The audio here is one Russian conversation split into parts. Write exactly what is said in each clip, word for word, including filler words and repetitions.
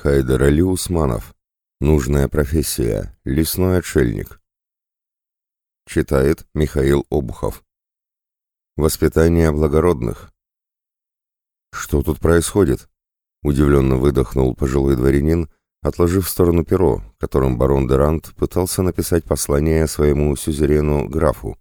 Хайдар Али Усманов. Нужная профессия. Лесной отшельник. Читает Михаил Обухов. Воспитание благородных. «Что тут происходит?» — удивленно выдохнул пожилой дворянин, отложив в сторону перо, которым барон де Рант пытался написать послание своему сюзерену графу.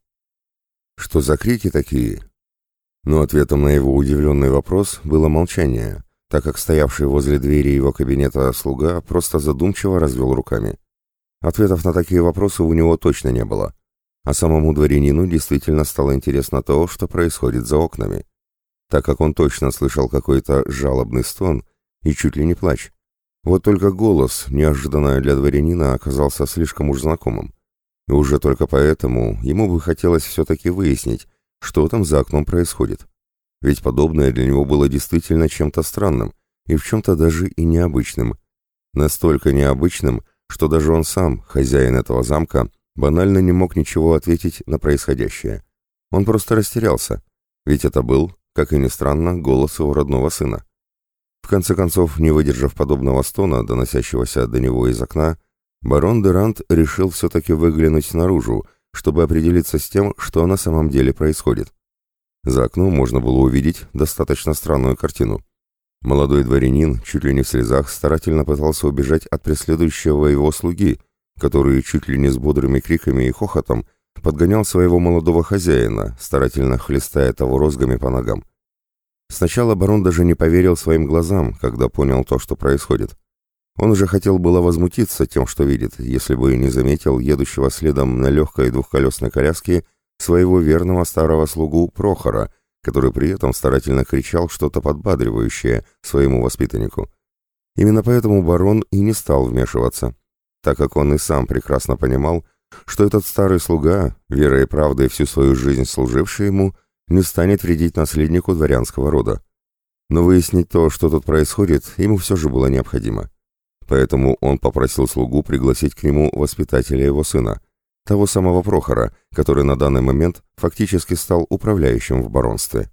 «Что за крики такие?» Но ответом на его удивленный вопрос было молчание, так как стоявший возле двери его кабинета слуга просто задумчиво развел руками. Ответов на такие вопросы у него точно не было, а самому дворянину действительно стало интересно то, что происходит за окнами, так как он точно слышал какой-то жалобный стон и чуть ли не плач. Вот только голос, неожиданно для дворянина, оказался слишком уж знакомым. И уже только поэтому ему бы хотелось все-таки выяснить, что там за окном происходит. Ведь подобное для него было действительно чем-то странным и в чем-то даже и необычным. Настолько необычным, что даже он сам, хозяин этого замка, банально не мог ничего ответить на происходящее. Он просто растерялся, ведь это был, как и ни странно, голос его родного сына. В конце концов, не выдержав подобного стона, доносящегося до него из окна, барон де Рант решил все-таки выглянуть наружу, чтобы определиться с тем, что на самом деле происходит. За окном можно было увидеть достаточно странную картину. Молодой дворянин, чуть ли не в слезах, старательно пытался убежать от преследующего его слуги, который чуть ли не с бодрыми криками и хохотом подгонял своего молодого хозяина, старательно хлестая того розгами по ногам. Сначала барон даже не поверил своим глазам, когда понял то, что происходит. Он уже хотел было возмутиться тем, что видит, если бы не заметил едущего следом на легкой двухколесной коляске своего верного старого слугу Прохора, который при этом старательно кричал что-то подбадривающее своему воспитаннику. Именно поэтому барон и не стал вмешиваться, так как он и сам прекрасно понимал, что этот старый слуга, верой и правдой всю свою жизнь служивший ему, не станет вредить наследнику дворянского рода. Но выяснить то, что тут происходит, ему все же было необходимо. Поэтому он попросил слугу пригласить к нему воспитателя его сына, того самого Прохора, который на данный момент фактически стал управляющим в баронстве.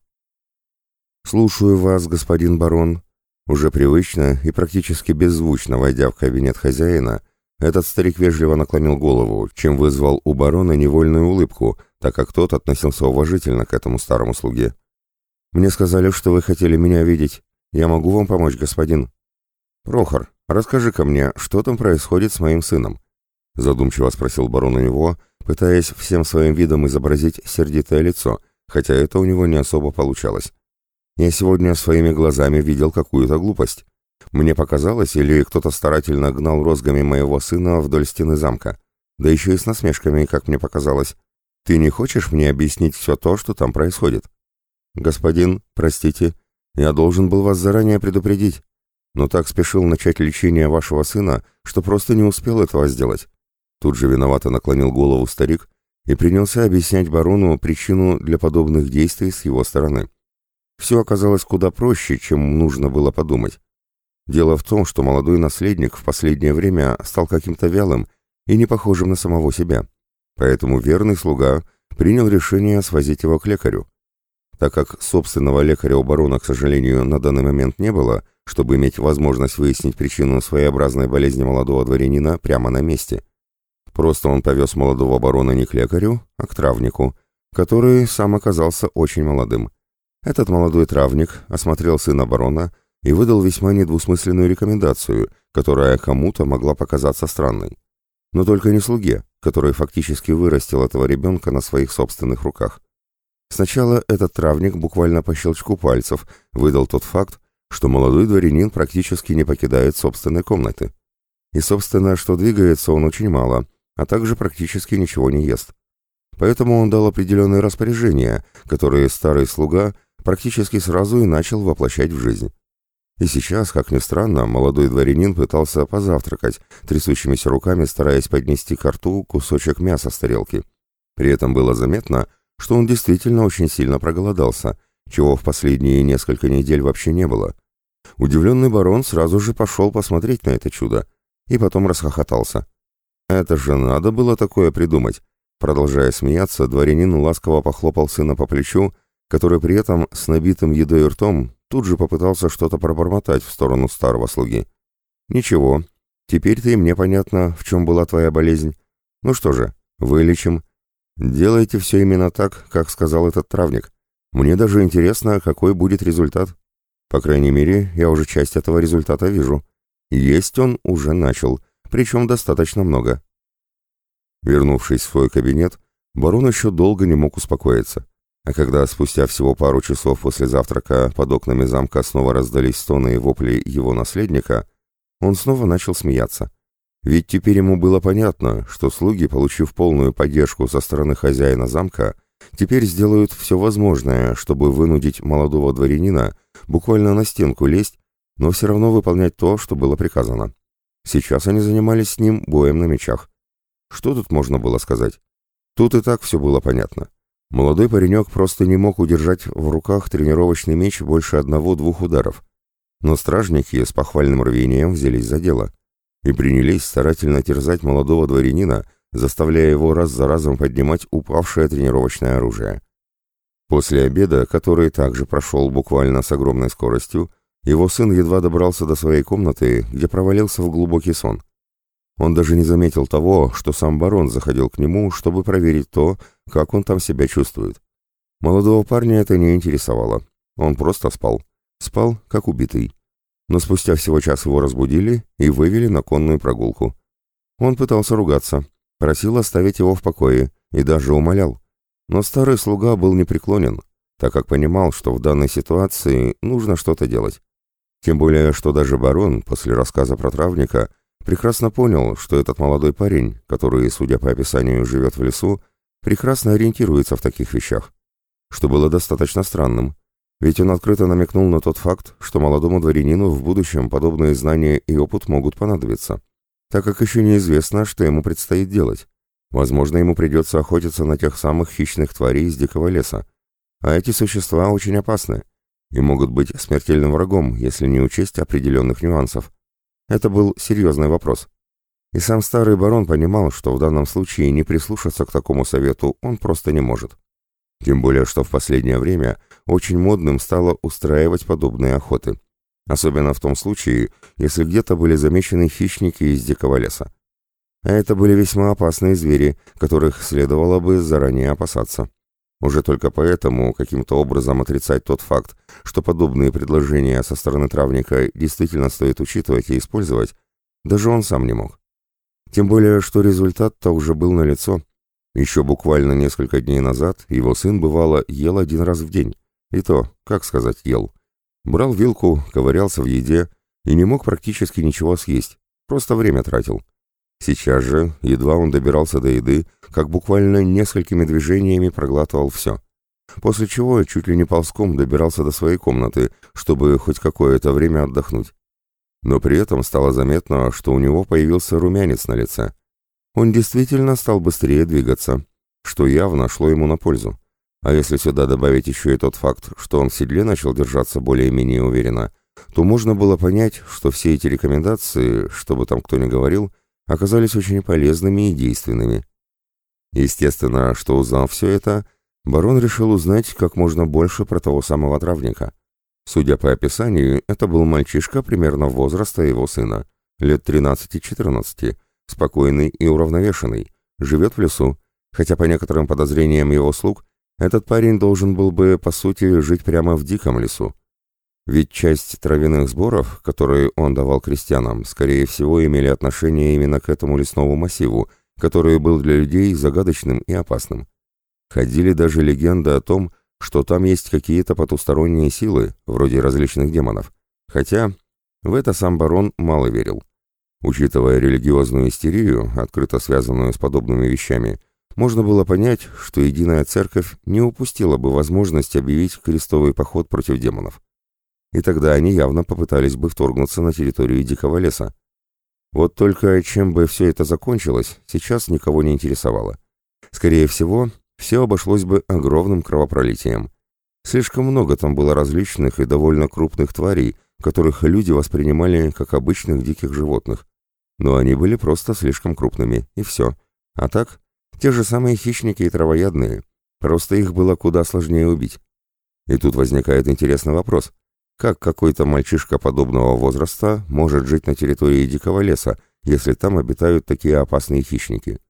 «Слушаю вас, господин барон». Уже привычно и практически беззвучно войдя в кабинет хозяина, этот старик вежливо наклонил голову, чем вызвал у барона невольную улыбку, так как тот относился уважительно к этому старому слуге. «Мне сказали, что вы хотели меня видеть. Я могу вам помочь, господин?» «Прохор, расскажи-ка мне, что там происходит с моим сыном?» Задумчиво спросил барон у него, пытаясь всем своим видом изобразить сердитое лицо, хотя это у него не особо получалось. «Я сегодня своими глазами видел какую-то глупость. Мне показалось, или кто-то старательно гнал розгами моего сына вдоль стены замка, да еще и с насмешками, как мне показалось. Ты не хочешь мне объяснить все то, что там происходит?» «Господин, простите, я должен был вас заранее предупредить, но так спешил начать лечение вашего сына, что просто не успел этого сделать». Тут же виновато наклонил голову старик и принялся объяснять барону причину для подобных действий с его стороны. Все оказалось куда проще, чем нужно было подумать. Дело в том, что молодой наследник в последнее время стал каким-то вялым и не похожим на самого себя. Поэтому верный слуга принял решение свозить его к лекарю. Так как собственного лекаря у барона, к сожалению, на данный момент не было, чтобы иметь возможность выяснить причину своеобразной болезни молодого дворянина прямо на месте. Просто он повез молодого барона не к лекарю, а к травнику, который сам оказался очень молодым. Этот молодой травник осмотрел сына барона и выдал весьма недвусмысленную рекомендацию, которая кому-то могла показаться странной. Но только не слуге, который фактически вырастил этого ребенка на своих собственных руках. Сначала этот травник буквально по щелчку пальцев выдал тот факт, что молодой дворянин практически не покидает собственной комнаты. И, собственно, что двигается он очень мало, а также практически ничего не ест. Поэтому он дал определенные распоряжения, которые старый слуга практически сразу и начал воплощать в жизнь. И сейчас, как ни странно, молодой дворянин пытался позавтракать, трясущимися руками стараясь поднести ко рту кусочек мяса с тарелки. При этом было заметно, что он действительно очень сильно проголодался, чего в последние несколько недель вообще не было. Удивленный барон сразу же пошел посмотреть на это чудо, и потом расхохотался. «Это же надо было такое придумать!» Продолжая смеяться, дворянин ласково похлопал сына по плечу, который при этом с набитым едой ртом тут же попытался что-то пробормотать в сторону старого слуги. Ничего, теперь-то и мне понятно, в чем была твоя болезнь. Ну что же, вылечим. Делайте все именно так, как сказал этот травник. Мне даже интересно, какой будет результат. По крайней мере, я уже часть этого результата вижу. Есть он уже начал, причем достаточно много. Вернувшись в свой кабинет, барон еще долго не мог успокоиться. А когда спустя всего пару часов после завтрака под окнами замка снова раздались стоны и вопли его наследника, он снова начал смеяться. Ведь теперь ему было понятно, что слуги, получив полную поддержку со стороны хозяина замка, теперь сделают все возможное, чтобы вынудить молодого дворянина буквально на стенку лезть, но все равно выполнять то, что было приказано. Сейчас они занимались с ним боем на мечах. Что тут можно было сказать? Тут и так все было понятно. Молодой паренек просто не мог удержать в руках тренировочный меч больше одного-двух ударов. Но стражники с похвальным рвением взялись за дело и принялись старательно терзать молодого дворянина, заставляя его раз за разом поднимать упавшее тренировочное оружие. После обеда, который также прошел буквально с огромной скоростью, его сын едва добрался до своей комнаты, где провалился в глубокий сон. Он даже не заметил того, что сам барон заходил к нему, чтобы проверить то, как он там себя чувствует. Молодого парня это не интересовало. Он просто спал. Спал, как убитый. Но спустя всего час его разбудили и вывели на конную прогулку. Он пытался ругаться, просил оставить его в покое и даже умолял. Но старый слуга был непреклонен, так как понимал, что в данной ситуации нужно что-то делать. Тем более, что даже барон, после рассказа про травника, прекрасно понял, что этот молодой парень, который, судя по описанию, живет в лесу, прекрасно ориентируется в таких вещах, что было достаточно странным, ведь он открыто намекнул на тот факт, что молодому дворянину в будущем подобные знания и опыт могут понадобиться, так как еще неизвестно, что ему предстоит делать. Возможно, ему придется охотиться на тех самых хищных тварей из дикого леса, а эти существа очень опасны и могут быть смертельным врагом, если не учесть определенных нюансов. Это был серьезный вопрос. И сам старый барон понимал, что в данном случае не прислушаться к такому совету он просто не может. Тем более, что в последнее время очень модным стало устраивать подобные охоты. Особенно в том случае, если где-то были замечены хищники из дикого леса. А это были весьма опасные звери, которых следовало бы заранее опасаться. Уже только поэтому каким-то образом отрицать тот факт, что подобные предложения со стороны травника действительно стоит учитывать и использовать, даже он сам не мог. Тем более, что результат-то уже был налицо. Еще буквально несколько дней назад его сын, бывало, ел один раз в день. И то, как сказать, ел. Брал вилку, ковырялся в еде и не мог практически ничего съесть, просто время тратил. Сейчас же, едва он добирался до еды, как буквально несколькими движениями проглатывал все. После чего чуть ли не ползком добирался до своей комнаты, чтобы хоть какое-то время отдохнуть. Но при этом стало заметно, что у него появился румянец на лице. Он действительно стал быстрее двигаться, что явно шло ему на пользу. А если сюда добавить еще и тот факт, что он в седле начал держаться более-менее уверенно, то можно было понять, что все эти рекомендации, что бы там кто ни говорил, оказались очень полезными и действенными. Естественно, что узнав все это, барон решил узнать как можно больше про того самого травника. Судя по описанию, это был мальчишка примерно возраста его сына, лет тринадцати-четырнадцати, спокойный и уравновешенный, живет в лесу, хотя по некоторым подозрениям его слуг, этот парень должен был бы, по сути, жить прямо в диком лесу. Ведь часть травяных сборов, которые он давал крестьянам, скорее всего, имели отношение именно к этому лесному массиву, который был для людей загадочным и опасным. Ходили даже легенды о том, что там есть какие-то потусторонние силы, вроде различных демонов. Хотя в это сам барон мало верил. Учитывая религиозную истерию, открыто связанную с подобными вещами, можно было понять, что единая церковь не упустила бы возможность объявить крестовый поход против демонов. И тогда они явно попытались бы вторгнуться на территорию дикого леса. Вот только чем бы все это закончилось, сейчас никого не интересовало. Скорее всего, все обошлось бы огромным кровопролитием. Слишком много там было различных и довольно крупных тварей, которых люди воспринимали как обычных диких животных. Но они были просто слишком крупными, и все. А так, те же самые хищники и травоядные, просто их было куда сложнее убить. И тут возникает интересный вопрос. Как какой-то мальчишка подобного возраста может жить на территории дикого леса, если там обитают такие опасные хищники?